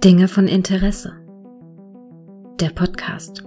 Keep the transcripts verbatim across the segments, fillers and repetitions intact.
Dinge von Interesse. Der Podcast.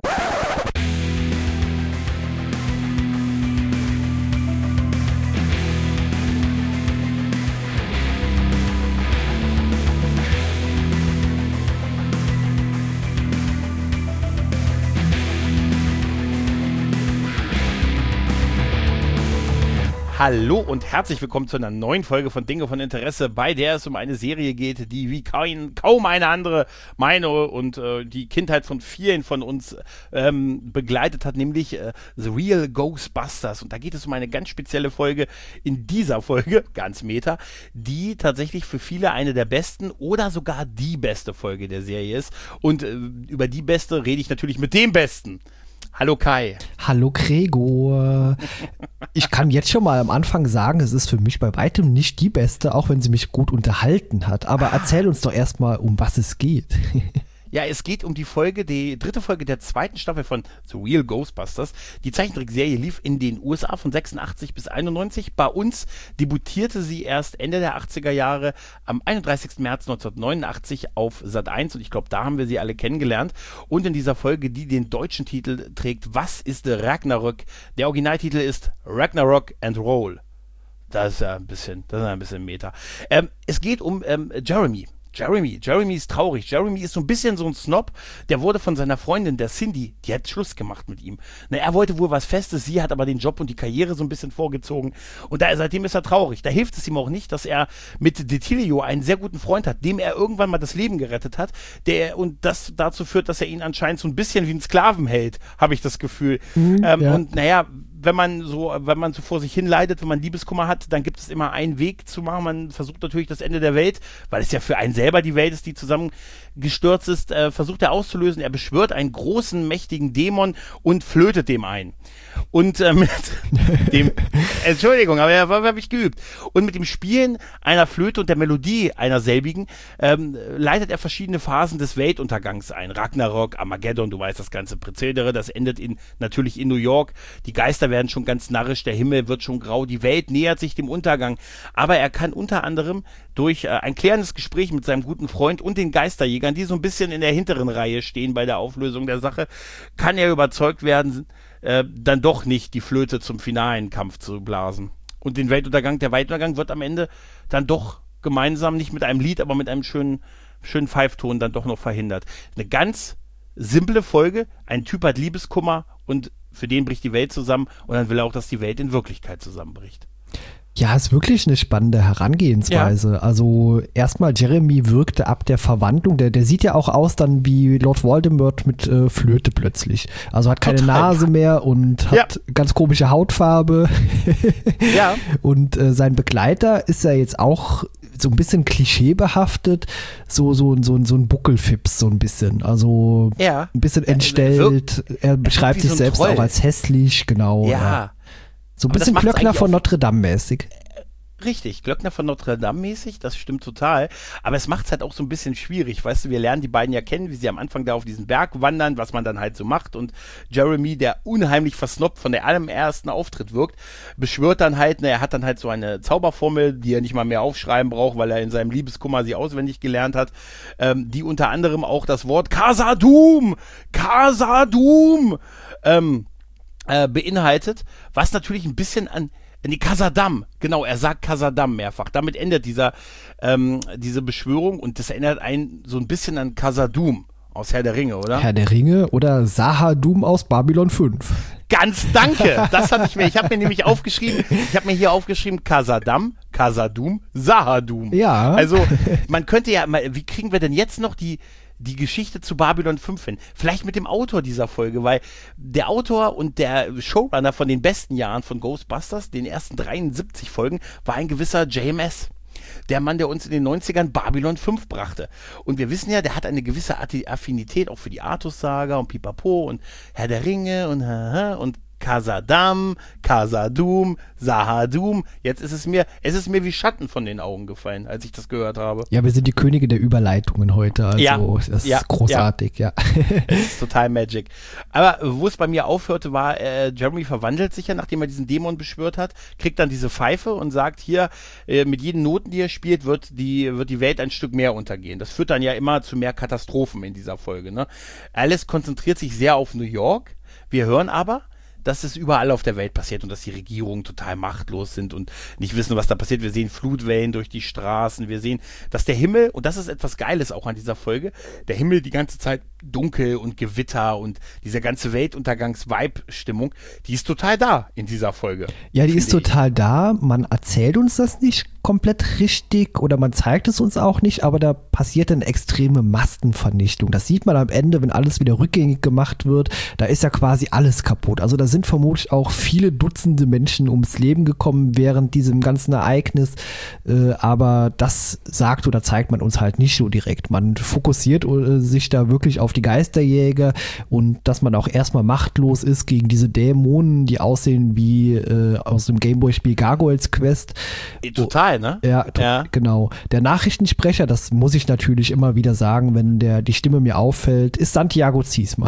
Hallo und herzlich willkommen zu einer neuen Folge von Dinge von Interesse, bei der es um eine Serie geht, die wie kein, kaum eine andere meine und äh, die Kindheit von vielen von uns ähm, begleitet hat, nämlich äh, The Real Ghostbusters. Und da geht es um eine ganz spezielle Folge in dieser Folge, ganz meta, die tatsächlich für viele eine der besten oder sogar die beste Folge der Serie ist. Und äh, über die beste rede ich natürlich mit dem Besten. Hallo Kai. Hallo Gregor. Ich kann jetzt schon mal am Anfang sagen, es ist für mich bei weitem nicht die beste, auch wenn sie mich gut unterhalten hat. Aber ah. erzähl uns doch erstmal, um was es geht. Ja, es geht um die Folge, die dritte Folge der zweiten Staffel von The Real Ghostbusters. Die Zeichentrickserie lief in den U S A von sechsundachtzig bis einundneunzig. Bei uns debütierte sie erst Ende der achtziger Jahre am einunddreißigsten März neunzehnhundertneunundachtzig auf Sat eins. Und ich glaube, da haben wir sie alle kennengelernt. Und in dieser Folge, die den deutschen Titel trägt, Was ist Ragnarök? Der Originaltitel ist Ragnarok and Roll. Das ist ja ein bisschen, das ist ein bisschen Meta. Ähm, es geht um ähm, Jeremy. Jeremy, Jeremy ist traurig. Jeremy ist so ein bisschen so ein Snob. Der wurde von seiner Freundin, der Cindy, die hat Schluss gemacht mit ihm. Na, er wollte wohl was Festes, sie hat aber den Job und die Karriere so ein bisschen vorgezogen. Und da, seitdem ist er traurig. Da hilft es ihm auch nicht, dass er mit Detilio einen sehr guten Freund hat, dem er irgendwann mal das Leben gerettet hat. Der, und das dazu führt, dass er ihn anscheinend so ein bisschen wie einen Sklaven hält, habe ich das Gefühl. Mhm, ähm, ja. Und naja, wenn man so, wenn man so vor sich hin leidet, wenn man Liebeskummer hat, dann gibt es immer einen Weg zu machen. Man versucht natürlich das Ende der Welt, weil es ja für einen selber die Welt ist, die zusammengestürzt ist, äh, versucht er auszulösen. Er beschwört einen großen, mächtigen Dämon und flötet dem ein. Und äh, mit dem, Entschuldigung, aber er habe ich geübt. Und mit dem Spielen einer Flöte und der Melodie einer selbigen ähm, leitet er verschiedene Phasen des Weltuntergangs ein. Ragnarok, Armageddon, du weißt das ganze Prozedere, das endet in, natürlich in New York. Die Geister werden schon ganz narrisch, der Himmel wird schon grau, die Welt nähert sich dem Untergang. Aber er kann unter anderem durch äh, ein klärendes Gespräch mit seinem guten Freund und den Geisterjägern, die so ein bisschen in der hinteren Reihe stehen bei der Auflösung der Sache, kann er überzeugt werden, äh, dann doch nicht die Flöte zum finalen Kampf zu blasen. Und den Weltuntergang, der Weltuntergang wird am Ende dann doch gemeinsam, nicht mit einem Lied, aber mit einem schönen, schönen Pfeifton dann doch noch verhindert. Eine ganz simple Folge, ein Typ hat Liebeskummer und für den bricht die Welt zusammen und dann will er auch, dass die Welt in Wirklichkeit zusammenbricht. Ja, ist wirklich eine spannende Herangehensweise. Ja. Also erstmal, Jeremy wirkte ab der Verwandlung, der, der sieht ja auch aus dann wie Lord Voldemort mit äh, Flöte plötzlich. Also hat keine Total. Nase mehr und hat ja. ganz komische Hautfarbe. Ja. Und äh, sein Begleiter ist ja jetzt auch so ein bisschen klischeebehaftet, so, so, so, so ein Buckelfips, so ein bisschen. Also ja. ein bisschen entstellt. Er beschreibt sich so selbst Troll. Auch als hässlich, genau. Ja. ja. So ein bisschen Glöckner von Notre Dame mäßig. Richtig, Glöckner von Notre Dame mäßig, das stimmt total. Aber es macht es halt auch so ein bisschen schwierig, weißt du, wir lernen die beiden ja kennen, wie sie am Anfang da auf diesen Berg wandern, was man dann halt so macht. Und Jeremy, der unheimlich versnobbt von der allerersten Auftritt wirkt, beschwört dann halt, na, er hat dann halt so eine Zauberformel, die er nicht mal mehr aufschreiben braucht, weil er in seinem Liebeskummer sie auswendig gelernt hat, ähm, die unter anderem auch das Wort Khazad-dûm, Khazad-dûm, ähm, Äh, beinhaltet, was natürlich ein bisschen an die Khazad-dûm, genau, er sagt Khazad-dûm mehrfach. Damit endet dieser ähm, diese Beschwörung und das erinnert einen so ein bisschen an Khazad-dûm aus Herr der Ringe, oder? Herr der Ringe oder Sahadum aus Babylon fünf. Ganz danke, das hatte ich mir, ich habe mir nämlich aufgeschrieben, ich habe mir hier aufgeschrieben Khazad-dûm, Khazad-dûm, Sahadum. Ja. Also man könnte ja, wie kriegen wir denn jetzt noch die die Geschichte zu Babylon fünf hin. Vielleicht mit dem Autor dieser Folge, weil der Autor und der Showrunner von den besten Jahren von Ghostbusters, den ersten dreiundsiebzig Folgen, war ein gewisser J M S. Der Mann, der uns in den neunzigern Babylon fünf brachte. Und wir wissen ja, der hat eine gewisse Affinität auch für die Artus-Saga und Pipapo und Herr der Ringe und und Khazad-dûm, Khazad-dûm, Sahadum. Jetzt ist es mir, es ist mir wie Schatten von den Augen gefallen, als ich das gehört habe. Ja, wir sind die Könige der Überleitungen heute, also ja, das ist ja, großartig, ja. ja. Es ist total Magic. Aber wo es bei mir aufhörte, war, äh, Jeremy verwandelt sich ja, nachdem er diesen Dämon beschwört hat, kriegt dann diese Pfeife und sagt, hier, äh, mit jeden Noten, die er spielt, wird die, wird die Welt ein Stück mehr untergehen. Das führt dann ja immer zu mehr Katastrophen in dieser Folge, ne? Alice konzentriert sich sehr auf New York. Wir hören aber, dass es überall auf der Welt passiert und dass die Regierungen total machtlos sind und nicht wissen, was da passiert. Wir sehen Flutwellen durch die Straßen, wir sehen, dass der Himmel, und das ist etwas Geiles auch an dieser Folge, der Himmel die ganze Zeit dunkel und Gewitter und diese ganze Weltuntergangs-Vibe-Stimmung, die ist total da in dieser Folge. Ja, die ist total da. Man erzählt uns das nicht komplett richtig oder man zeigt es uns auch nicht, aber da passiert eine extreme Massenvernichtung. Das sieht man am Ende, wenn alles wieder rückgängig gemacht wird. Da ist ja quasi alles kaputt. Also da sind vermutlich auch viele Dutzende Menschen ums Leben gekommen während diesem ganzen Ereignis. Äh, aber das sagt oder zeigt man uns halt nicht so direkt. Man fokussiert äh, sich da wirklich auf die Geisterjäger und dass man auch erstmal machtlos ist gegen diese Dämonen, die aussehen wie äh, aus dem Gameboy-Spiel Gargoyles Quest. Total, ne? Ja, to- ja, genau. Der Nachrichtensprecher, das muss ich natürlich immer wieder sagen, wenn der die Stimme mir auffällt, ist Santiago Ziesmer.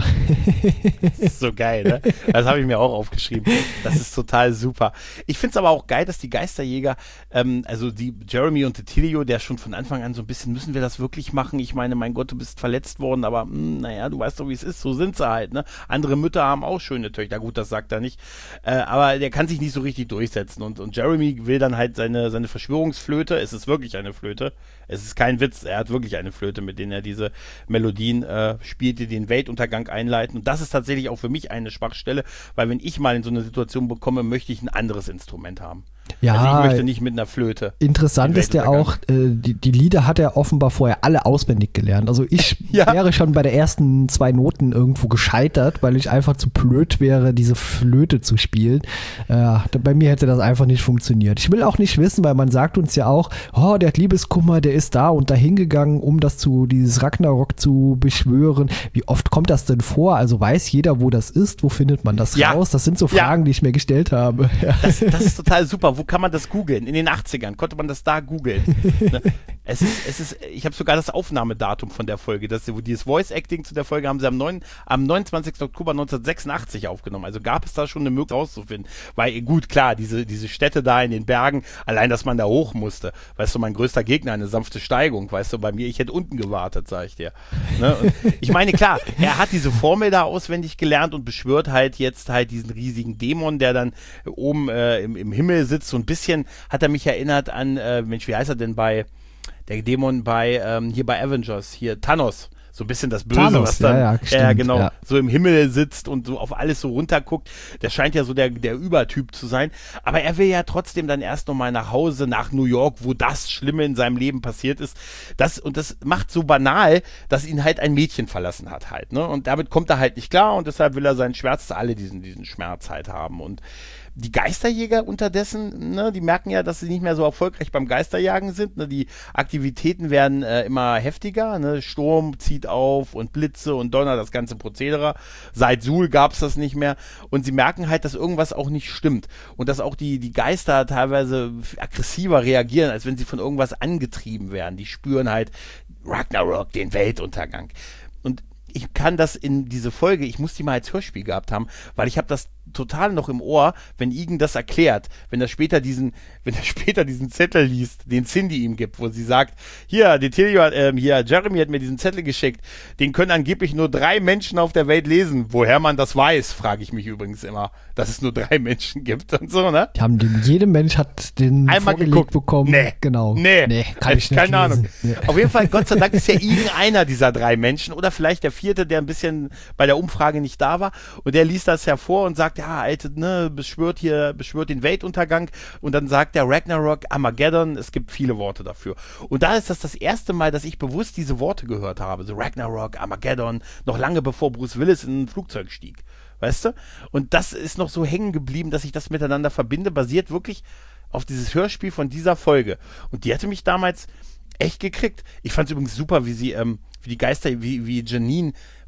Das ist so geil, ne? Das habe ich mir auch aufgeschrieben. Das ist total super. Ich finde es aber auch geil, dass die Geisterjäger, ähm, also die Jeremy und Titilio, der schon von Anfang an so ein bisschen, müssen wir das wirklich machen? Ich meine, mein Gott, du bist verletzt worden, aber mh, naja, du weißt doch, wie es ist. So sind sie halt, ne? Andere Mütter haben auch schöne Töchter. Gut, das sagt er nicht. Äh, aber der kann sich nicht so richtig durchsetzen. Und, und Jeremy will dann halt seine, seine Verschwörungsflöte. Es ist wirklich eine Flöte. Es ist kein Witz. Er hat wirklich eine Flöte, mit denen er diese Melodien äh, spielt, die den Weltuntergang einleiten. Und das ist tatsächlich auch für mich eine Schwachstelle, weil wenn ich mal in so eine Situation bekomme, möchte ich ein anderes Instrument haben. Ja, also ich möchte nicht mit einer Flöte. Interessant ist ja auch, äh, die, die Lieder hat er offenbar vorher alle auswendig gelernt. Also ich ja. wäre schon bei der ersten zwei Noten irgendwo gescheitert, weil ich einfach zu blöd wäre, diese Flöte zu spielen. Äh, bei mir hätte das einfach nicht funktioniert. Ich will auch nicht wissen, weil man sagt uns ja auch, oh, der hat Liebeskummer, der ist da und dahin gegangen, um das zu, dieses Ragnarok zu beschwören. Wie oft kommt das denn vor? Also weiß jeder, wo das ist? Wo findet man das ja. raus? Das sind so Fragen, ja. die ich mir gestellt habe. Das, das ist total super. Wo kann man das googeln? In den achtzigern konnte man das da googeln. Ne? Es ist, es ist, ich habe sogar das Aufnahmedatum von der Folge. Das, dieses Voice-Acting zu der Folge haben sie am, neun, am neunundzwanzigsten Oktober neunzehnhundertsechsundachtzig aufgenommen. Also gab es da schon eine Möglichkeit rauszufinden. Weil, gut, klar, diese, diese Städte da in den Bergen, allein, dass man da hoch musste. Weißt du, mein größter Gegner, eine sanfte Steigung. Weißt du, bei mir, ich hätte unten gewartet, sag ich dir. Ne? Und ich meine, klar, er hat diese Formel da auswendig gelernt und beschwört halt jetzt halt diesen riesigen Dämon, der dann oben äh, im, im Himmel sitzt. So ein bisschen hat er mich erinnert an, äh, Mensch, wie heißt er denn bei, der Dämon bei, ähm, hier bei Avengers, hier Thanos. So ein bisschen das Böse, Thanos, was dann ja, ja, stimmt, äh, genau, ja. so im Himmel sitzt und so auf alles so runterguckt. Der scheint ja so der, der Übertyp zu sein. Aber er will ja trotzdem dann erst nochmal nach Hause, nach New York, wo das Schlimme in seinem Leben passiert ist. Das, und das macht so banal, dass ihn halt ein Mädchen verlassen hat halt, ne? Und damit kommt er halt nicht klar und deshalb will er seinen Schmerz, dass alle diesen, diesen Schmerz halt haben. Und die Geisterjäger unterdessen, ne, die merken ja, dass sie nicht mehr so erfolgreich beim Geisterjagen sind. Ne, die Aktivitäten werden äh, immer heftiger. Ne, Sturm zieht auf und Blitze und Donner, das ganze Prozedere. Seit Suhl gab es das nicht mehr. Und sie merken halt, dass irgendwas auch nicht stimmt. Und dass auch die, die Geister teilweise aggressiver reagieren, als wenn sie von irgendwas angetrieben werden. Die spüren halt Ragnarok, den Weltuntergang. Und ich kann das in diese Folge, ich muss die mal als Hörspiel gehabt haben, weil ich habe das total noch im Ohr, wenn Igen das erklärt, wenn er später diesen, wenn er später diesen Zettel liest, den Cindy ihm gibt, wo sie sagt, hier, Titilio, äh, hier, Jeremy hat mir diesen Zettel geschickt, den können angeblich nur drei Menschen auf der Welt lesen. Woher man das weiß, frage ich mich übrigens immer, dass es nur drei Menschen gibt und so, ne? Die haben den, jeder Mensch hat den einmal vorgelegt geguckt bekommen. Nee, genau. Nee, nee kann ich nicht keine lesen. Ahnung. Nee. Auf jeden Fall, Gott sei Dank ist ja Igen einer dieser drei Menschen oder vielleicht der vierte, der ein bisschen bei der Umfrage nicht da war und der liest das hervor und sagt, ja, Alter, ne, beschwört hier, beschwört den Weltuntergang und dann sagt der Ragnarok, Armageddon, es gibt viele Worte dafür. Und da ist das das erste Mal, dass ich bewusst diese Worte gehört habe, so Ragnarok, Armageddon, noch lange bevor Bruce Willis in ein Flugzeug stieg, weißt du? Und das ist noch so hängen geblieben, dass ich das miteinander verbinde, basiert wirklich auf dieses Hörspiel von dieser Folge. Und die hatte mich damals echt gekriegt. Ich fand es übrigens super, wie sie, ähm, wie die Geister, wie, wie Janine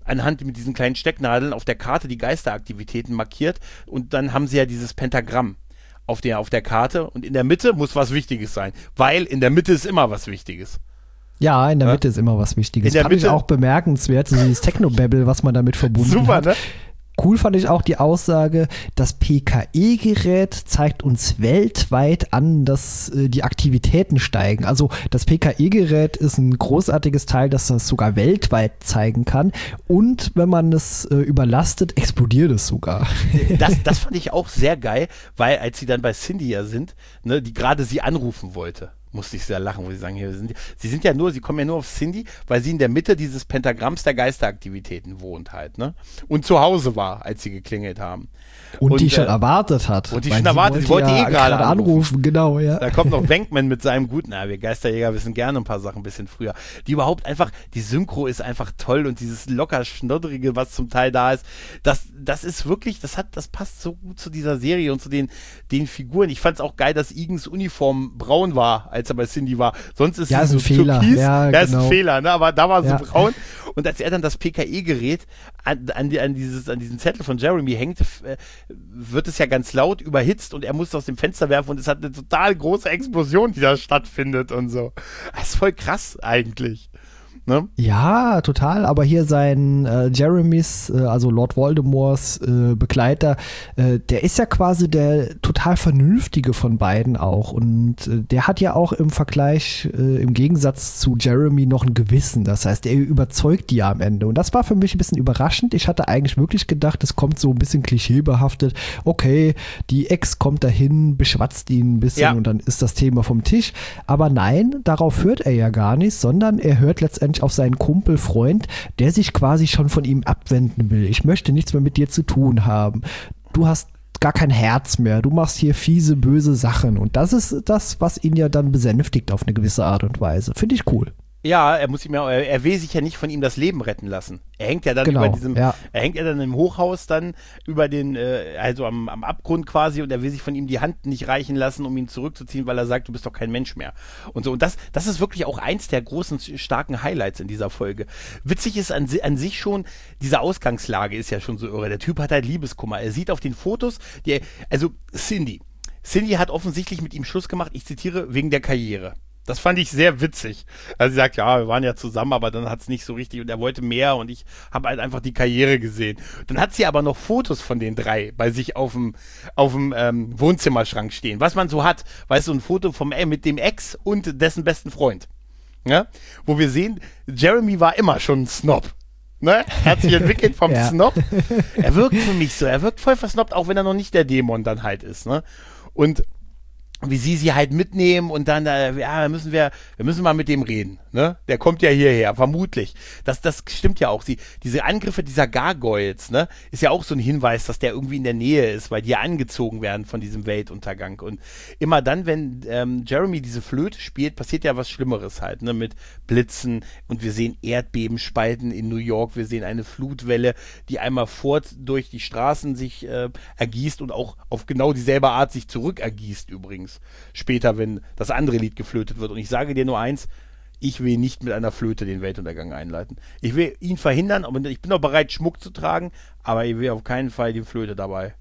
anhand mit diesen kleinen Stecknadeln auf der Karte die Geisteraktivitäten markiert und dann haben sie ja dieses Pentagramm auf der, auf der Karte und in der Mitte muss was Wichtiges sein, weil in der Mitte ist immer was Wichtiges. Ja, in der ja? Mitte ist immer was Wichtiges. Das fand Mitte ich auch bemerkenswert, so dieses Technobabble, was man damit verbunden Super, hat. Super, ne? Cool fand ich auch die Aussage, das P K E-Gerät zeigt uns weltweit an, dass äh, die Aktivitäten steigen. Also das P K E-Gerät ist ein großartiges Teil, das das sogar weltweit zeigen kann. Und wenn man es äh, überlastet, explodiert es sogar. Das, das fand ich auch sehr geil, weil als sie dann bei Cindy ja sind, ne, die gerade sie anrufen wollte, musste ich sehr lachen, wo sie sagen, hier sind die, sie sind ja nur, sie kommen ja nur auf Cindy, weil sie in der Mitte dieses Pentagramms der Geisteraktivitäten wohnt halt, ne? Und zu Hause war, als sie geklingelt haben. Und, und die äh, schon erwartet hat. Und die schon erwartet, sie wollte ja eh gerade anrufen. anrufen. Genau, ja. Da kommt noch Wenkman mit seinem guten, na, wir Geisterjäger wissen gerne ein paar Sachen ein bisschen früher. Die überhaupt einfach, die Synchro ist einfach toll und dieses locker schnoddrige, was zum Teil da ist, das, das ist wirklich, das hat, das passt so gut zu dieser Serie und zu den, den Figuren. Ich fand es auch geil, dass Egan's Uniform braun war, als er bei Cindy war. Sonst ist ja, es so Fehler. Türkis. Ja, ja, genau. Ist ein Fehler, ne? Aber da war sie ja. braun. Und als er dann das P K E-Gerät an, an, die, an, dieses, an diesen Zettel von Jeremy hängt, äh, wird es ja ganz laut überhitzt und er muss es aus dem Fenster werfen und es hat eine total große Explosion, die da stattfindet und so. Das ist voll krass eigentlich. Ne? Ja, total, aber hier sein äh, Jeremys, äh, also Lord Voldemorts äh, Begleiter, äh, der ist ja quasi der total Vernünftige von beiden auch und äh, der hat ja auch im Vergleich, äh, im Gegensatz zu Jeremy noch ein Gewissen, das heißt, er überzeugt die ja am Ende und das war für mich ein bisschen überraschend. Ich hatte eigentlich wirklich gedacht, es kommt so ein bisschen klischeebehaftet, okay, die Ex kommt dahin, beschwatzt ihn ein bisschen ja. und dann ist das Thema vom Tisch, aber nein, darauf hört er ja gar nicht, sondern er hört letztendlich auf seinen Kumpel, Freund, der sich quasi schon von ihm abwenden will. Ich möchte nichts mehr mit dir zu tun haben. Du hast gar kein Herz mehr. Du machst hier fiese, böse Sachen. Und das ist das, was ihn ja dann besänftigt auf eine gewisse Art und Weise. Finde ich cool. Ja, er muss ihm ja, er, er will sich ja nicht von ihm das Leben retten lassen. Er hängt ja dann genau, über diesem, ja. er hängt ja dann im Hochhaus dann über den, äh, also am, am Abgrund quasi und er will sich von ihm die Hand nicht reichen lassen, um ihn zurückzuziehen, weil er sagt, du bist doch kein Mensch mehr. Und so, und das, das ist wirklich auch eins der großen, starken Highlights in dieser Folge. Witzig ist an, an sich schon, diese Ausgangslage ist ja schon so irre. Der Typ hat halt Liebeskummer. Er sieht auf den Fotos, die, also Cindy. Cindy hat offensichtlich mit ihm Schluss gemacht, ich zitiere, wegen der Karriere. Das fand ich sehr witzig. Also sie sagt, ja, wir waren ja zusammen, aber dann hat es nicht so richtig und er wollte mehr und ich habe halt einfach die Karriere gesehen. Dann hat sie aber noch Fotos von den drei bei sich auf dem auf dem ähm, Wohnzimmerschrank stehen. Was man so hat, weißt du, ein Foto vom äh, mit dem Ex und dessen besten Freund. Ja? Wo wir sehen, Jeremy war immer schon ein Snob. Ne? Er hat sich entwickelt vom ja. Snob. Er wirkt für mich so, er wirkt voll versnobbt, auch wenn er noch nicht der Dämon dann halt ist. Ne? Und wie sie sie halt mitnehmen und dann, äh, ja, müssen wir, wir müssen mal mit dem reden, ne? Der kommt ja hierher, vermutlich. Das, das stimmt ja auch. Sie, diese Angriffe dieser Gargoyles, ne, ist ja auch so ein Hinweis, dass der irgendwie in der Nähe ist, weil die ja angezogen werden von diesem Weltuntergang. Und immer dann, wenn ähm, Jeremy diese Flöte spielt, passiert ja was Schlimmeres halt, ne, mit Blitzen und wir sehen Erdbebenspalten in New York, wir sehen eine Flutwelle, die einmal fort durch die Straßen sich äh, ergießt und auch auf genau dieselbe Art sich zurück ergießt übrigens. Später, wenn das andere Lied geflötet wird. Und ich sage dir nur eins, ich will nicht mit einer Flöte den Weltuntergang einleiten. Ich will ihn verhindern, aber ich bin auch bereit, Schmuck zu tragen, aber ich will auf keinen Fall die Flöte dabei.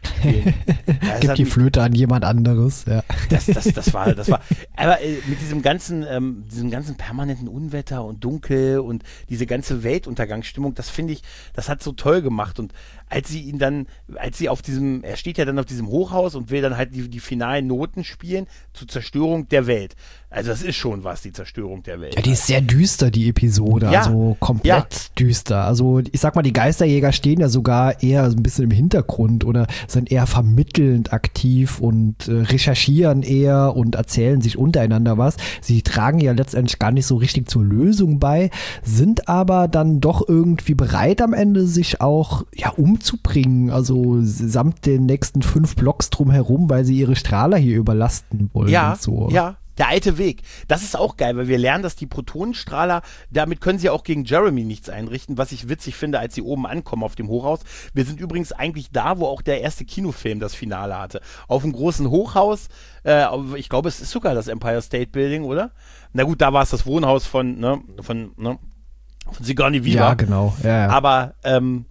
Ja, Gib die Flöte an jemand anderes. Ja. Das, das, das war, das war. Aber äh, mit diesem ganzen, ähm, diesem ganzen permanenten Unwetter und Dunkel und diese ganze Weltuntergangsstimmung, das finde ich, das hat so toll gemacht. Und als sie ihn dann, als sie auf diesem, er steht ja dann auf diesem Hochhaus und will dann halt die, die finalen Noten spielen zur Zerstörung der Welt. Also das ist schon was, die Zerstörung der Welt. Ja, die ist sehr düster, die Episode, ja. Also komplett ja. düster. Also ich sag mal, die Geisterjäger stehen ja sogar eher so ein bisschen im Hintergrund oder sind eher vermittelnd aktiv und äh, recherchieren eher und erzählen sich untereinander was. Sie tragen ja letztendlich gar nicht so richtig zur Lösung bei, sind aber dann doch irgendwie bereit am Ende, sich auch ja umzubringen, also samt den nächsten fünf Blocks drumherum, weil sie ihre Strahler hier überlasten wollen. Ja, und so. ja. Der alte Weg. Das ist auch geil, weil wir lernen, dass die Protonenstrahler, damit können sie auch gegen Jeremy nichts einrichten, was ich witzig finde, als sie oben ankommen auf dem Hochhaus. Wir sind übrigens eigentlich da, wo auch der erste Kinofilm das Finale hatte. Auf einem großen Hochhaus, äh, ich glaube, es ist sogar das Empire State Building, oder? Na gut, da war es das Wohnhaus von, ne, von, ne, Von Sigourney Weaver. Ja, genau. Ja, ja. Aber ähm,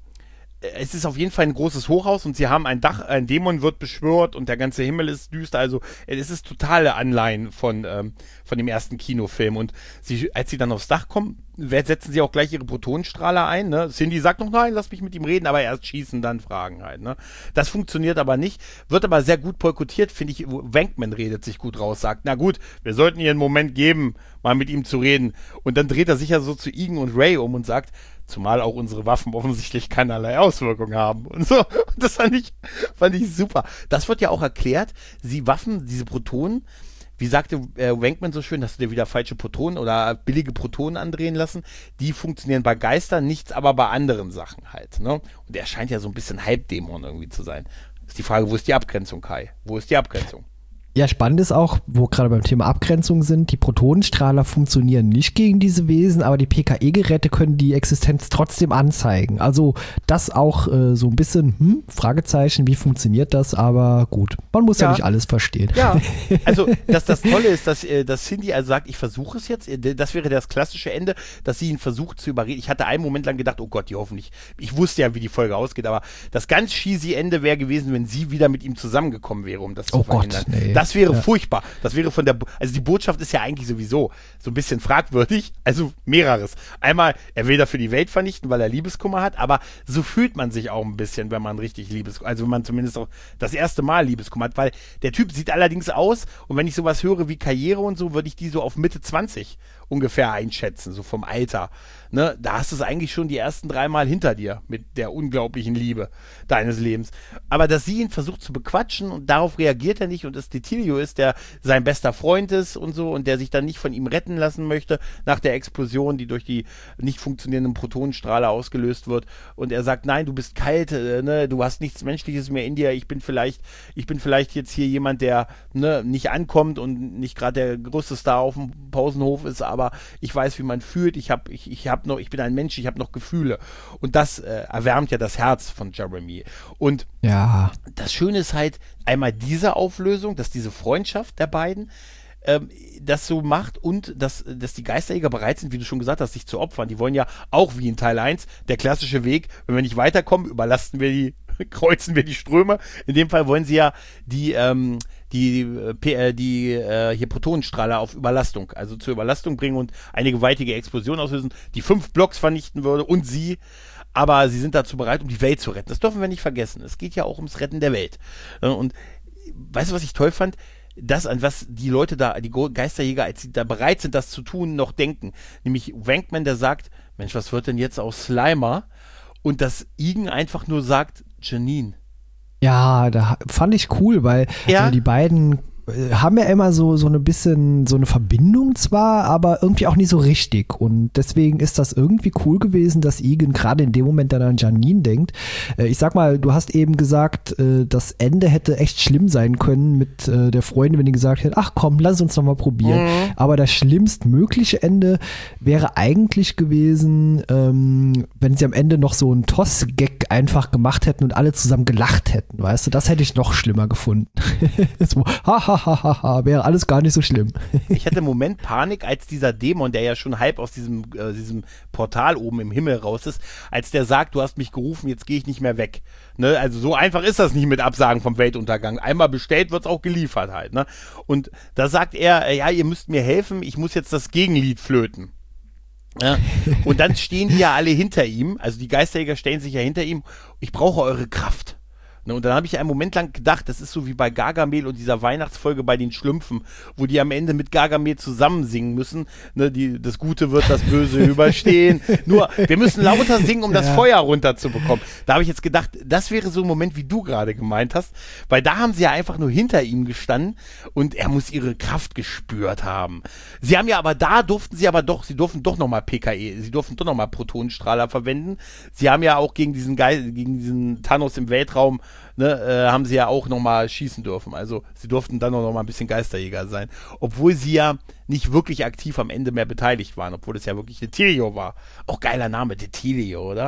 es ist auf jeden Fall ein großes Hochhaus und sie haben ein Dach, ein Dämon wird beschwört und der ganze Himmel ist düster. Also es ist totale Anleihen von, ähm, von dem ersten Kinofilm. Und sie, als sie dann aufs Dach kommen, setzen sie auch gleich ihre Protonenstrahler ein. Ne? Cindy sagt noch, nein, lass mich mit ihm reden, aber erst schießen, dann fragen halt. Ne? Das funktioniert aber nicht, wird aber sehr gut boykottiert, finde ich. Venkman redet sich gut raus, sagt, na gut, wir sollten ihr einen Moment geben, mal mit ihm zu reden. Und dann dreht er sich ja so zu Egan und Ray um und sagt, zumal auch unsere Waffen offensichtlich keinerlei Auswirkungen haben und so. Und das fand ich, fand ich super. Das wird ja auch erklärt, die Waffen, diese Protonen, wie sagte äh, Venkman so schön, hast du dir wieder falsche Protonen oder billige Protonen andrehen lassen, die funktionieren bei Geistern, nichts aber bei anderen Sachen halt. Ne? Und er scheint ja so ein bisschen Halbdämon irgendwie zu sein. Ist die Frage, wo ist die Abgrenzung, Kai? Wo ist die Abgrenzung? Ja, spannend ist auch, wo gerade beim Thema Abgrenzung sind, die Protonenstrahler funktionieren nicht gegen diese Wesen, aber die P K E-Geräte können die Existenz trotzdem anzeigen. Also das auch äh, so ein bisschen, hm, Fragezeichen, wie funktioniert das? Aber gut, man muss ja, ja nicht alles verstehen. Ja, also dass das Tolle ist, dass, äh, dass Cindy also sagt, ich versuche es jetzt, das wäre das klassische Ende, dass sie ihn versucht zu überreden. Ich hatte einen Moment lang gedacht, oh Gott, die hoffentlich, ich wusste ja, wie die Folge ausgeht, aber das ganz cheesy Ende wäre gewesen, wenn sie wieder mit ihm zusammengekommen wäre, um das zu oh verhindern. Gott, nee. Das wäre ja. furchtbar. Das wäre von der, also die Botschaft ist ja eigentlich sowieso so ein bisschen fragwürdig. Also mehreres. Einmal, er will dafür die Welt vernichten, weil er Liebeskummer hat, aber so fühlt man sich auch ein bisschen, wenn man richtig Liebeskummer, also wenn man zumindest auch das erste Mal Liebeskummer hat, weil der Typ sieht allerdings aus und wenn ich sowas höre wie Karriere und so, würde ich die so auf Mitte zwanzig ungefähr einschätzen, so vom Alter. Ne? Da hast du es eigentlich schon die ersten drei Mal hinter dir mit der unglaublichen Liebe deines Lebens. Aber dass sie ihn versucht zu bequatschen und darauf reagiert er nicht und es Detilio ist, der sein bester Freund ist und so und der sich dann nicht von ihm retten lassen möchte nach der Explosion, die durch die nicht funktionierenden Protonenstrahler ausgelöst wird und er sagt, nein, du bist kalt, äh, ne? Du hast nichts Menschliches mehr in dir, ich bin vielleicht, ich bin vielleicht jetzt hier jemand, der ne, nicht ankommt und nicht gerade der größte Star auf dem Pausenhof ist, aber ich weiß, wie man fühlt, ich habe, ich, ich habe noch, ich bin ein Mensch, ich habe noch Gefühle und das äh, erwärmt ja das Herz von Jeremy und ja. Das Schöne ist halt einmal diese Auflösung, dass diese Freundschaft der beiden ähm, das so macht und dass, dass die Geisterjäger bereit sind, wie du schon gesagt hast, sich zu opfern. Die wollen ja auch wie in Teil eins, der klassische Weg, wenn wir nicht weiterkommen, überlasten wir die, kreuzen wir die Ströme. In dem Fall wollen sie ja die, ähm, die, äh, die äh, hier Protonenstrahler auf Überlastung, also zur Überlastung bringen und eine gewaltige Explosion auslösen, die fünf Blocks vernichten würde und sie, aber sie sind dazu bereit, um die Welt zu retten. Das dürfen wir nicht vergessen. Es geht ja auch ums Retten der Welt. Und weißt du, was ich toll fand? Das, an was die Leute da, die Geisterjäger, als sie da bereit sind, das zu tun, noch denken. Nämlich Venkman, der sagt, Mensch, was wird denn jetzt aus Slimer? Und dass Egan einfach nur sagt, Janine. Ja, da fand ich cool, weil ja? äh, die beiden äh, haben ja immer so, so ein bisschen so eine Verbindung zwar, aber irgendwie auch nicht so richtig. Und deswegen ist das irgendwie cool gewesen, dass Egan gerade in dem Moment dann an Janine denkt. Äh, ich sag mal, du hast eben gesagt, äh, das Ende hätte echt schlimm sein können mit äh, der Freundin, wenn die gesagt hätte, ach komm, lass uns noch mal probieren. Mhm. Aber das schlimmstmögliche Ende wäre eigentlich gewesen, ähm, wenn sie am Ende noch so einen Toss-Gag einfach gemacht hätten und alle zusammen gelacht hätten, weißt du, das hätte ich noch schlimmer gefunden. so, haha, ha, ha, wäre alles gar nicht so schlimm. Ich hatte im Moment Panik, als dieser Dämon, der ja schon halb aus diesem, äh, diesem Portal oben im Himmel raus ist, als der sagt, du hast mich gerufen, jetzt gehe ich nicht mehr weg. Ne? Also so einfach ist das nicht mit Absagen vom Weltuntergang. Einmal bestellt, wird es auch geliefert halt. Ne? Und da sagt er, äh, ja, ihr müsst mir helfen, ich muss jetzt das Gegenlied flöten. Ja? Und dann stehen die ja alle hinter ihm, also die Geisterjäger stellen sich ja hinter ihm, ich brauche eure Kraft. Und dann habe ich einen Moment lang gedacht, das ist so wie bei Gargamel und dieser Weihnachtsfolge bei den Schlümpfen, wo die am Ende mit Gargamel zusammen singen müssen. Ne, die, das Gute wird das Böse überstehen. Nur, wir müssen lauter singen, um ja. das Feuer runterzubekommen. Da habe ich jetzt gedacht, das wäre so ein Moment, wie du gerade gemeint hast, weil da haben sie ja einfach nur hinter ihm gestanden und er muss ihre Kraft gespürt haben. Sie haben ja aber, da durften sie aber doch, sie durften doch nochmal P K E, sie durften doch nochmal Protonenstrahler verwenden. Sie haben ja auch gegen diesen Geist, gegen diesen Thanos im Weltraum Ne, äh, haben sie ja auch nochmal schießen dürfen. Also sie durften dann noch mal ein bisschen Geisterjäger sein. Obwohl sie ja nicht wirklich aktiv am Ende mehr beteiligt waren. Obwohl es ja wirklich Detilio war. Auch geiler Name, Detilio, oder?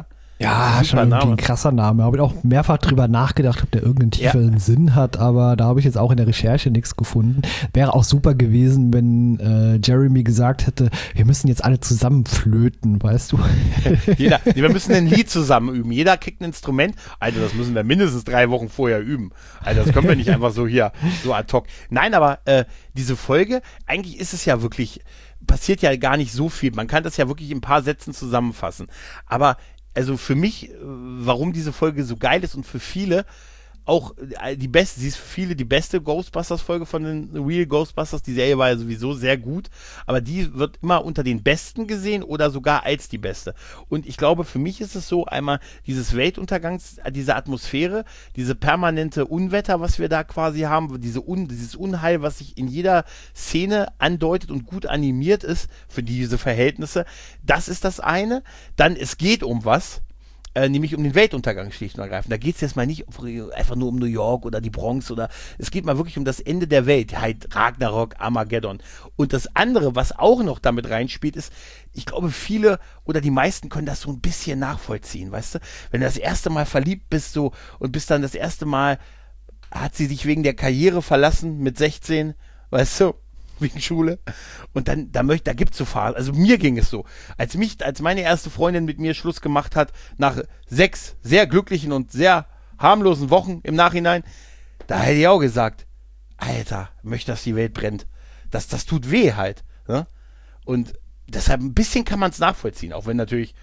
Ja, schon irgendwie ein krasser Name. Habe ich auch mehrfach drüber nachgedacht, ob der irgendeinen tieferen ja. Sinn hat, aber da habe ich jetzt auch in der Recherche nichts gefunden. Wäre auch super gewesen, wenn äh, Jeremy gesagt hätte, wir müssen jetzt alle zusammen flöten, weißt du? Jeder, wir müssen ein Lied zusammen üben. Jeder kriegt ein Instrument. Alter, das müssen wir mindestens drei Wochen vorher üben. Alter, das können wir nicht einfach so hier, so ad hoc. Nein, aber äh, diese Folge, eigentlich ist es ja wirklich, passiert ja gar nicht so viel. Man kann das ja wirklich in ein paar Sätzen zusammenfassen. Aber also für mich, warum diese Folge so geil ist und für viele auch die beste, sie ist für viele die beste Ghostbusters-Folge von den Real Ghostbusters. Die Serie war ja sowieso sehr gut, aber die wird immer unter den besten gesehen oder sogar als die beste. Und ich glaube, für mich ist es so, einmal dieses Weltuntergangs, diese Atmosphäre, diese permanente Unwetter, was wir da quasi haben, diese Un, dieses Unheil, was sich in jeder Szene andeutet und gut animiert ist für diese Verhältnisse. Das ist das eine. Dann, es geht um was. Äh, nämlich um den Weltuntergang schlicht und ergreifend. Da geht es jetzt mal nicht einfach nur um New York oder die Bronx oder es geht mal wirklich um das Ende der Welt, halt Ragnarok, Armageddon. Und das andere, was auch noch damit reinspielt, ist, ich glaube, viele oder die meisten können das so ein bisschen nachvollziehen, weißt du? Wenn du das erste Mal verliebt bist so und bist dann das erste Mal, hat sie dich wegen der Karriere verlassen mit sechzehn, weißt du? Wegen Schule. Und dann, da möchte, da gibt's so Phasen. Also mir ging es so. Als mich, als meine erste Freundin mit mir Schluss gemacht hat, nach sechs sehr glücklichen und sehr harmlosen Wochen im Nachhinein, da hätte ich auch gesagt, Alter, möchte, dass die Welt brennt. Das, das tut weh halt. Ne? Und deshalb ein bisschen kann man es nachvollziehen, auch wenn natürlich,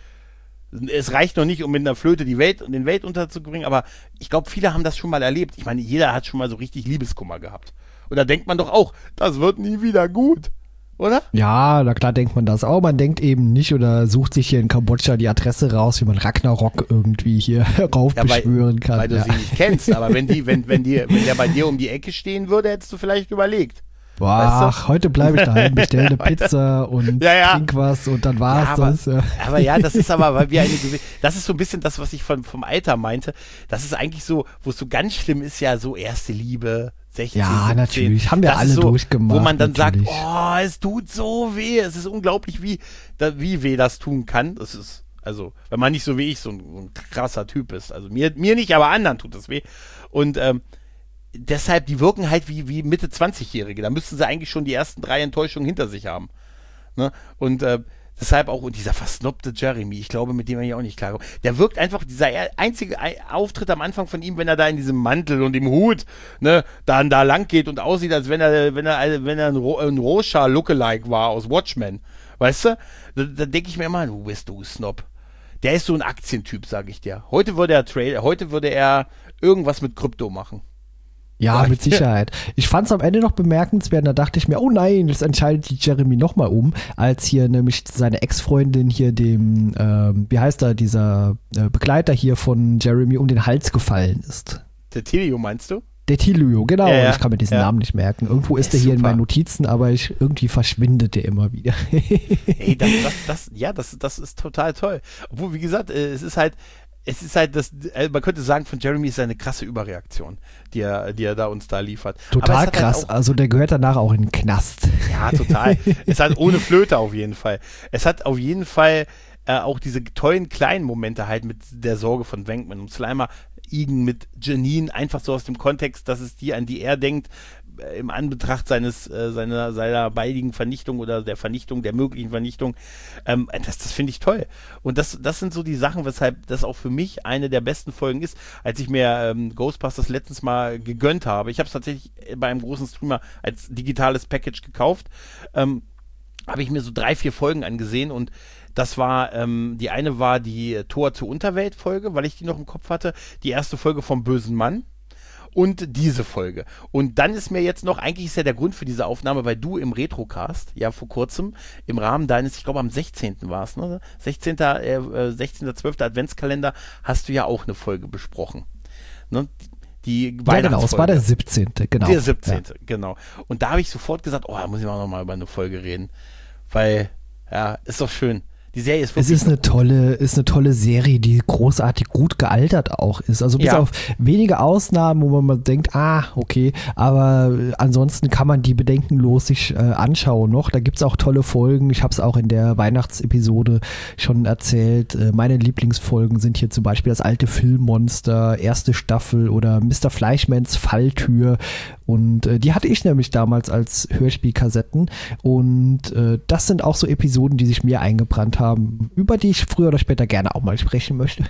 es reicht noch nicht, um mit einer Flöte die Welt und den Welt unterzubringen, aber ich glaube, viele haben das schon mal erlebt. Ich meine, jeder hat schon mal so richtig Liebeskummer gehabt. Und da denkt man doch auch, das wird nie wieder gut, oder? Ja, na klar denkt man das auch. Man denkt eben nicht oder sucht sich hier in Kambodscha die Adresse raus, wie man Ragnarok irgendwie hier raufbeschwören ja, kann. Weil du ja. sie nicht kennst, aber wenn, die, wenn, wenn, die, wenn der bei dir um die Ecke stehen würde, hättest du vielleicht überlegt. Boah, weißt du? Heute bleibe ich daheim, bestelle eine Pizza und ja, ja. trink was und dann war's ja, aber, das. Ja. Aber ja, das ist aber, weil wir eine gewisse, das ist so ein bisschen das, was ich von, vom Alter meinte. Das ist eigentlich so, wo es so ganz schlimm ist, ja so erste Liebe, sechzehn, ja, siebzehn. Natürlich, haben wir das alle so, durchgemacht. Wo man dann natürlich. sagt, oh, es tut so weh. Es ist unglaublich, wie, da, wie weh das tun kann. Das ist, also, wenn man nicht so wie ich so ein, so ein krasser Typ ist. Also mir, mir nicht, aber anderen tut das weh. Und ähm, deshalb, die wirken halt wie, wie Mitte zwanzigjährige. Da müssten sie eigentlich schon die ersten drei Enttäuschungen hinter sich haben. Ne? Und äh, deshalb auch, und dieser versnobte Jeremy, ich glaube, mit dem er hier auch nicht klarkommt. Der wirkt einfach, dieser einzige Auftritt am Anfang von ihm, wenn er da in diesem Mantel und im Hut, ne, dann da lang geht und aussieht, als wenn er, wenn er, wenn er ein, Ro- ein Rorschach-Lookalike war aus Watchmen. Weißt du? Da, da denke ich mir immer, du bist du Snob. Der ist so ein Aktientyp, sag ich dir. Heute würde er Trade, heute würde er irgendwas mit Krypto machen. Ja, mit Sicherheit. Ich fand es am Ende noch bemerkenswert, da dachte ich mir, oh nein, jetzt entscheidet sich Jeremy nochmal um, als hier nämlich seine Ex-Freundin hier dem, ähm, wie heißt er, dieser äh, Begleiter hier von Jeremy um den Hals gefallen ist. Der Tilio, meinst du? Der Tilio, genau. Ja, ja. Ich kann mir diesen ja. Namen nicht merken. Irgendwo ist der er hier super. in meinen Notizen, aber ich, irgendwie verschwindet der immer wieder. Ey, das, das, das, ja, das, das ist total toll. Obwohl, wie gesagt, es ist halt, es ist halt das, man könnte sagen, von Jeremy ist eine krasse Überreaktion, die er, die er da uns da liefert. Total krass, halt auch, also der gehört danach auch in den Knast. Ja, total. Es hat ohne Flöte auf jeden Fall. Es hat auf jeden Fall äh, auch diese tollen kleinen Momente halt mit der Sorge von Venkman und Slimer, Igen mit Janine, einfach so aus dem Kontext, dass es die, an die er denkt, im Anbetracht seines, äh, seiner, seiner baldigen Vernichtung oder der Vernichtung, der möglichen Vernichtung, ähm, das, das finde ich toll. Und das, das sind so die Sachen, weshalb das auch für mich eine der besten Folgen ist, als ich mir ähm, Ghostbusters letztens mal gegönnt habe. Ich habe es tatsächlich bei einem großen Streamer als digitales Package gekauft, ähm, habe ich mir so drei, vier Folgen angesehen und das war, ähm, die eine war die Tor zur Unterwelt-Folge, weil ich die noch im Kopf hatte, die erste Folge vom bösen Mann. Und diese Folge. Und dann ist mir jetzt noch, eigentlich ist ja der Grund für diese Aufnahme, weil du im Retrocast, ja vor kurzem, im Rahmen deines, ich glaube am sechzehnten war es, ne? sechzehnten Äh, sechzehnten zwölften Adventskalender hast du ja auch eine Folge besprochen. Ne? Die ja, genau, es war der siebzehnte Genau. Der siebzehnte Ja. Genau. Und da habe ich sofort gesagt, oh, da muss ich auch noch mal über eine Folge reden. Weil, ja, ist doch schön. Die Serie ist wirklich Es ist eine tolle, ist eine tolle Serie, die großartig gut gealtert auch ist. Also bis Ja. auf wenige Ausnahmen, wo man mal denkt, ah, okay, aber ansonsten kann man die bedenkenlos sich äh, anschauen noch. Da gibt es auch tolle Folgen. Ich habe es auch in der Weihnachtsepisode schon erzählt. Äh, meine Lieblingsfolgen sind hier zum Beispiel das alte Filmmonster, erste Staffel oder Mister Fleischmanns Falltür. Und äh, die hatte ich nämlich damals als Hörspielkassetten. Und äh, das sind auch so Episoden, die sich mir eingebrannt haben, über die ich früher oder später gerne auch mal sprechen möchte.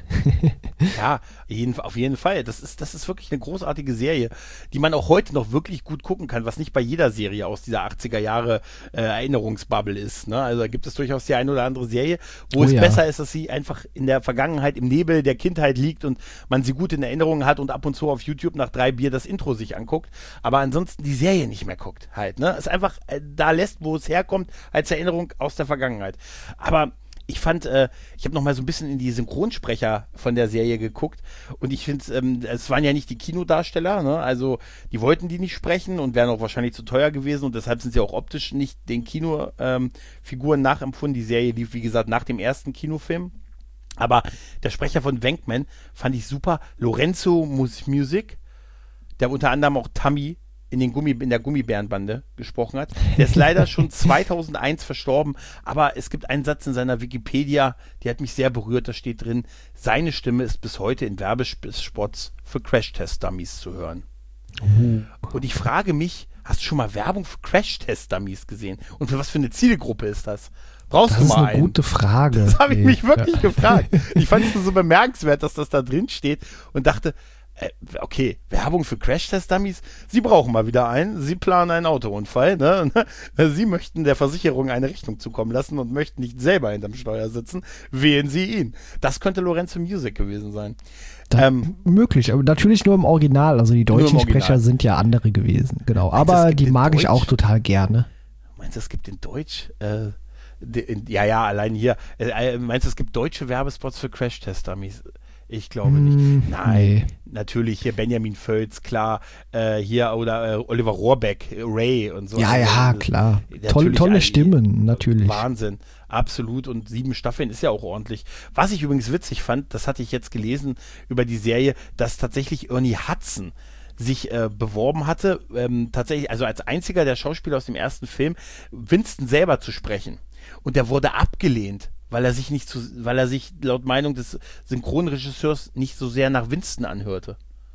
Ja, jeden, auf jeden Fall. Das ist, das ist wirklich eine großartige Serie, die man auch heute noch wirklich gut gucken kann, was nicht bei jeder Serie aus dieser achtziger Jahre äh, Erinnerungsbubble ist. Ne? Also da gibt es durchaus die eine oder andere Serie, wo Oh es ja. besser ist, dass sie einfach in der Vergangenheit, im Nebel der Kindheit liegt und man sie gut in Erinnerung hat und ab und zu auf YouTube nach drei Bier das Intro sich anguckt, aber ansonsten die Serie nicht mehr guckt halt. Ne? Es einfach äh, da lässt, wo es herkommt, als Erinnerung aus der Vergangenheit. Aber ich fand, äh, ich habe noch mal so ein bisschen in die Synchronsprecher von der Serie geguckt und ich finde, ähm, es waren ja nicht die Kinodarsteller, ne? Also die wollten die nicht sprechen und wären auch wahrscheinlich zu teuer gewesen und deshalb sind sie auch optisch nicht den Kinofiguren ähm, nachempfunden. Die Serie lief, wie gesagt, nach dem ersten Kinofilm. Aber der Sprecher von Venkman fand ich super. Lorenzo Music, der unter anderem auch Tammy in, den Gummi, in der Gummibärenbande gesprochen hat. Der ist leider schon zweitausendeins verstorben, aber es gibt einen Satz in seiner Wikipedia, die hat mich sehr berührt, da steht drin, seine Stimme ist bis heute in Werbespots für Crash-Test-Dummies zu hören. Uh. Und ich frage mich, hast du schon mal Werbung für Crash-Test-Dummies gesehen? Und für was für eine Zielgruppe ist das? Brauchst Das du ist mal eine einen? gute Frage. Das habe ich Nee. mich wirklich Ja. gefragt. Ich fand es nur so bemerkenswert, dass das da drin steht und dachte, äh, okay, Werbung für Crash-Test-Dummies, Sie brauchen mal wieder einen, Sie planen einen Autounfall, ne? Sie möchten der Versicherung eine Rechnung zukommen lassen und möchten nicht selber hinterm Steuer sitzen, wählen Sie ihn. Das könnte Lorenzo Music gewesen sein. Da, Ähm, möglich, aber natürlich nur im Original. Also die Nur im deutschen Original. Sprecher sind ja andere gewesen, genau. Meinst du, es Aber gibt die in mag ich Deutsch? auch total gerne. Meinst du, es gibt in Deutsch, äh, de, in, ja, ja, allein hier, äh, äh, meinst du, es gibt deutsche Werbespots für Crash-Test-Dummies? Ich glaube nicht. Hm, Nein, nee. natürlich hier Benjamin Völz, klar, äh, hier oder äh, Oliver Rohrbeck, äh, Ray und so. Ja, Also, ja, äh, klar. natürlich Tolle, tolle all- Stimmen, natürlich. Wahnsinn, absolut. Und sieben Staffeln ist ja auch ordentlich. Was ich übrigens witzig fand, das hatte ich jetzt gelesen über die Serie, dass tatsächlich Ernie Hudson sich äh, beworben hatte, ähm, tatsächlich, also als einziger der Schauspieler aus dem ersten Film, Winston selber zu sprechen. Und der wurde abgelehnt, weil er sich nicht zu, weil er sich laut Meinung des Synchronregisseurs nicht so sehr nach Winston anhörte.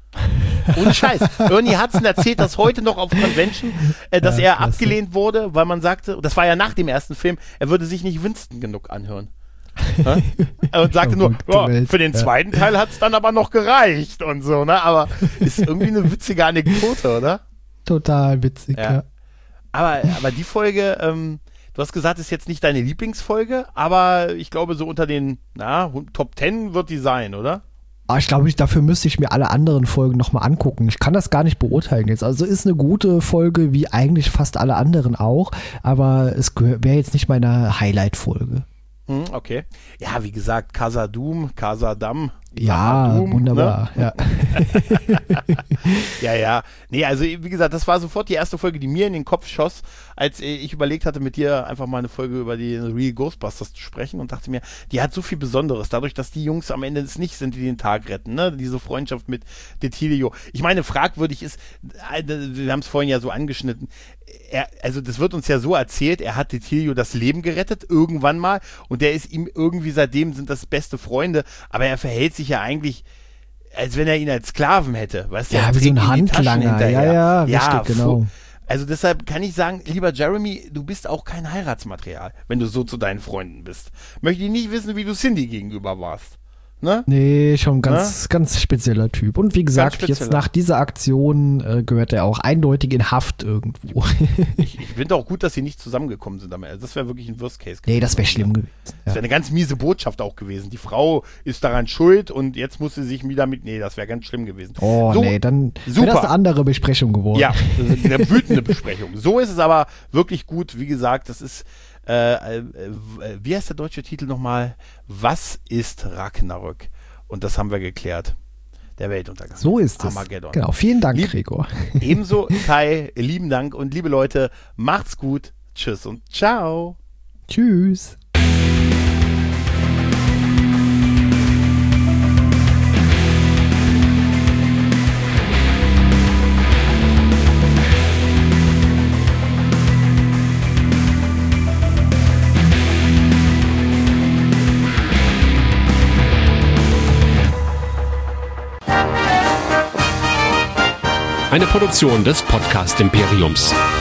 Ohne Scheiß. Ernie Hudson erzählt das heute noch auf Convention, äh, dass Ja, er klasse. abgelehnt wurde, weil man sagte, das war ja nach dem ersten Film, er würde sich nicht Winston genug anhören. Ja? Und sagte nur, Verrückte ja, Welt. für den Ja. zweiten Teil hat es dann aber noch gereicht und so, ne? Aber ist irgendwie eine witzige Anekdote, oder? Total witzig, Ja. ja. Aber, aber die Folge, ähm, du hast gesagt, ist jetzt nicht deine Lieblingsfolge, aber ich glaube, so unter den na, Top Ten wird die sein, oder? Aber ich glaube, ich, dafür müsste ich mir alle anderen Folgen nochmal angucken. Ich kann das gar nicht beurteilen jetzt. Also ist eine gute Folge, wie eigentlich fast alle anderen auch, aber es wäre jetzt nicht meine Highlight-Folge. Hm, okay. Ja, wie gesagt, Casa Doom, Casa Dam. Ja, Doom, wunderbar. Ne? Ja. Ja, ja. Nee, also wie gesagt, das war sofort die erste Folge, die mir in den Kopf schoss, als ich überlegt hatte, mit dir einfach mal eine Folge über die Real Ghostbusters zu sprechen und dachte mir, die hat so viel Besonderes, dadurch, dass die Jungs am Ende es nicht sind, die den Tag retten, ne? Diese Freundschaft mit Detilio. Ich meine, fragwürdig ist, wir haben es vorhin ja so angeschnitten, er, also das wird uns ja so erzählt, er hat Detilio das Leben gerettet, irgendwann mal, und der ist ihm irgendwie seitdem sind das beste Freunde, aber er verhält sich ja eigentlich, als wenn er ihn als Sklaven hätte, weißt du? Ja, Er wie so trägt ein ihm die Taschen Handlanger. Ja, hinterher. ja, richtig, genau. fu- Also deshalb kann ich sagen, lieber Jeremy, du bist auch kein Heiratsmaterial, wenn du so zu deinen Freunden bist. Möchte ich nicht wissen, wie du Cindy gegenüber warst. Ne? Nee, schon ganz, ganz spezieller Typ. Und wie gesagt, jetzt spezieller. nach dieser Aktion äh, gehört er auch eindeutig in Haft irgendwo. Ich, ich finde auch gut, dass sie nicht zusammengekommen sind. Also das wäre wirklich ein Worst Case gewesen. Nee, das wäre schlimm gewesen. Das Ja. wäre eine ganz miese Botschaft auch gewesen. Die Frau ist daran schuld und jetzt muss sie sich wieder mit. Nee, das wäre ganz schlimm gewesen. Oh, so, nee, dann super. wäre das eine andere Besprechung geworden. Ja, das ist eine wütende Besprechung. So ist es aber wirklich gut. Wie gesagt, das ist, äh, äh, wie heißt der deutsche Titel nochmal? Was ist Ragnarök? Und das haben wir geklärt. Der Weltuntergang. So ist es. Armageddon. Genau, vielen Dank, Lieb- Gregor. Ebenso, Kai, lieben Dank und liebe Leute, macht's gut. Tschüss und ciao. Tschüss. Eine Produktion des Podcast Imperiums.